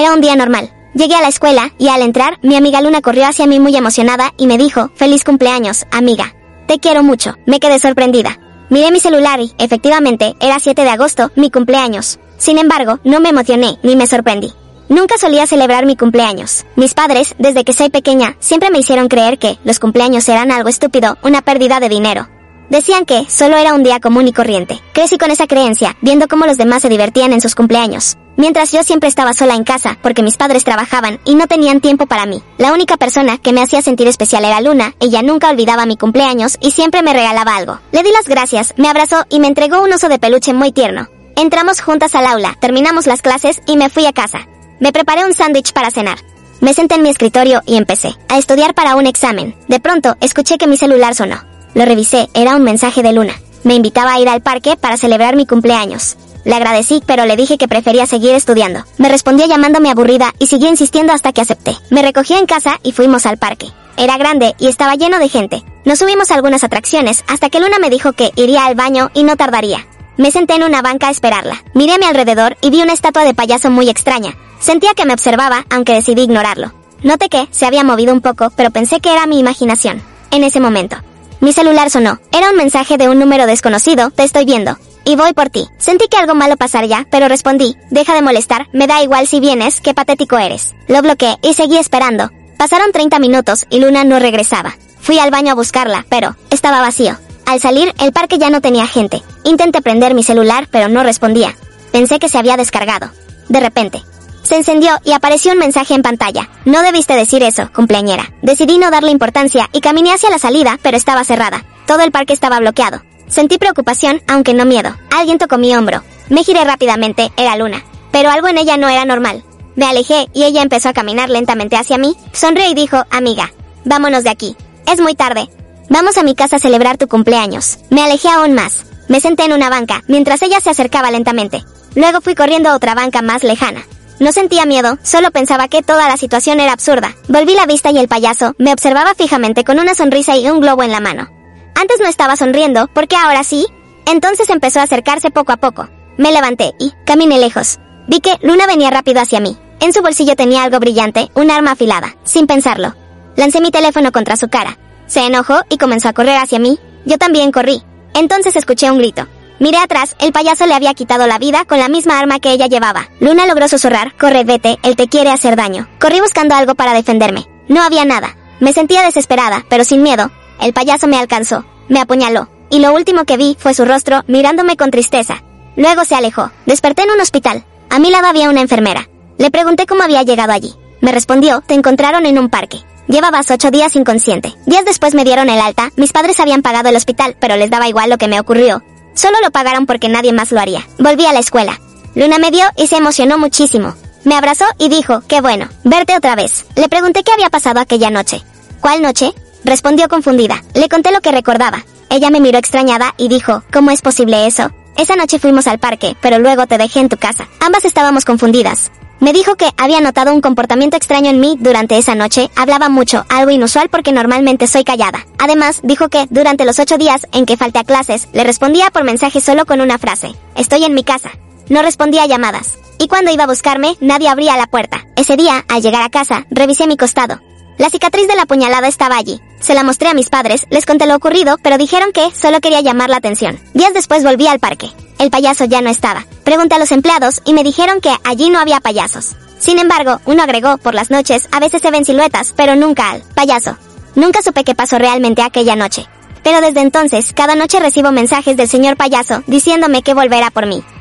Era un día normal. Llegué a la escuela y al entrar, mi amiga Luna corrió hacia mí muy emocionada y me dijo, «Feliz cumpleaños, amiga. Te quiero mucho». Me quedé sorprendida. Miré mi celular y, efectivamente, era 7 de agosto, mi cumpleaños. Sin embargo, no me emocioné ni me sorprendí. Nunca solía celebrar mi cumpleaños. Mis padres, desde que soy pequeña, siempre me hicieron creer que los cumpleaños eran algo estúpido, una pérdida de dinero. Decían que solo era un día común y corriente. Crecí con esa creencia, viendo cómo los demás se divertían en sus cumpleaños. Mientras yo siempre estaba sola en casa, porque mis padres trabajaban y no tenían tiempo para mí. La única persona que me hacía sentir especial era Luna. Ella nunca olvidaba mi cumpleaños y siempre me regalaba algo. Le di las gracias, me abrazó y me entregó un oso de peluche muy tierno. Entramos juntas al aula, terminamos las clases y me fui a casa. Me preparé un sándwich para cenar. Me senté en mi escritorio y empecé a estudiar para un examen. De pronto, escuché que mi celular sonó. Lo revisé, era un mensaje de Luna. Me invitaba a ir al parque para celebrar mi cumpleaños. Le agradecí, pero le dije que prefería seguir estudiando. Me respondió llamándome aburrida y siguió insistiendo hasta que acepté. Me recogió en casa y fuimos al parque. Era grande y estaba lleno de gente. Nos subimos a algunas atracciones hasta que Luna me dijo que iría al baño y no tardaría. Me senté en una banca a esperarla. Miré a mi alrededor y vi una estatua de payaso muy extraña. Sentía que me observaba, aunque decidí ignorarlo. Noté que se había movido un poco, pero pensé que era mi imaginación. En ese momento, mi celular sonó. Era un mensaje de un número desconocido. «Te estoy viendo y voy por ti». Sentí que algo malo pasaría, pero respondí, «Deja de molestar, me da igual si vienes, qué patético eres». Lo bloqueé y seguí esperando. Pasaron 30 minutos y Luna no regresaba. Fui al baño a buscarla, pero estaba vacío. Al salir, el parque ya no tenía gente. Intenté prender mi celular, pero no respondía. Pensé que se había descargado. De repente, se encendió y apareció un mensaje en pantalla. «No debiste decir eso, cumpleañera». Decidí no darle importancia y caminé hacia la salida, pero estaba cerrada. Todo el parque estaba bloqueado. Sentí preocupación, aunque no miedo. Alguien tocó mi hombro. Me giré rápidamente, era Luna. Pero algo en ella no era normal. Me alejé y ella empezó a caminar lentamente hacia mí. Sonrió y dijo, «Amiga, vámonos de aquí. Es muy tarde. Vamos a mi casa a celebrar tu cumpleaños». Me alejé aún más. Me senté en una banca, mientras ella se acercaba lentamente. Luego fui corriendo a otra banca más lejana. No sentía miedo, solo pensaba que toda la situación era absurda. Volví la vista y el payaso me observaba fijamente con una sonrisa y un globo en la mano. Antes no estaba sonriendo, ¿por qué ahora sí? Entonces empezó a acercarse poco a poco. Me levanté y caminé lejos. Vi que Luna venía rápido hacia mí. En su bolsillo tenía algo brillante, un arma afilada. Sin pensarlo, lancé mi teléfono contra su cara. Se enojó y comenzó a correr hacia mí. Yo también corrí. Entonces escuché un grito. Miré atrás, el payaso le había quitado la vida con la misma arma que ella llevaba. Luna logró susurrar, «Corre, vete, él te quiere hacer daño». Corrí buscando algo para defenderme. No había nada. Me sentía desesperada, pero sin miedo. El payaso me alcanzó, me apuñaló, y lo último que vi fue su rostro mirándome con tristeza. Luego se alejó. Desperté en un hospital. A mi lado había una enfermera. Le pregunté cómo había llegado allí. Me respondió, «Te encontraron en un parque. Llevabas 8 días inconsciente». Días después me dieron el alta. Mis padres habían pagado el hospital, pero les daba igual lo que me ocurrió. Solo lo pagaron porque nadie más lo haría. Volví a la escuela. Luna me vio y se emocionó muchísimo. Me abrazó y dijo, «Qué bueno, verte otra vez». Le pregunté qué había pasado aquella noche. «¿Cuál noche?», respondió confundida. Le conté lo que recordaba. Ella me miró extrañada y dijo, «¿Cómo es posible eso? Esa noche fuimos al parque, pero luego te dejé en tu casa». Ambas estábamos confundidas. Me dijo que había notado un comportamiento extraño en mí durante esa noche. Hablaba mucho, algo inusual porque normalmente soy callada. Además, dijo que durante los 8 días en que falté a clases, le respondía por mensaje solo con una frase, «Estoy en mi casa». No respondía a llamadas. Y cuando iba a buscarme, nadie abría la puerta. Ese día, al llegar a casa, revisé mi costado. La cicatriz de la puñalada estaba allí. Se la mostré a mis padres, les conté lo ocurrido, pero dijeron que solo quería llamar la atención. Días después volví al parque. El payaso ya no estaba. Pregunté a los empleados y me dijeron que allí no había payasos. Sin embargo, uno agregó, «Por las noches a veces se ven siluetas, pero nunca al payaso». Nunca supe qué pasó realmente aquella noche. Pero desde entonces, cada noche recibo mensajes del señor payaso diciéndome que volverá por mí.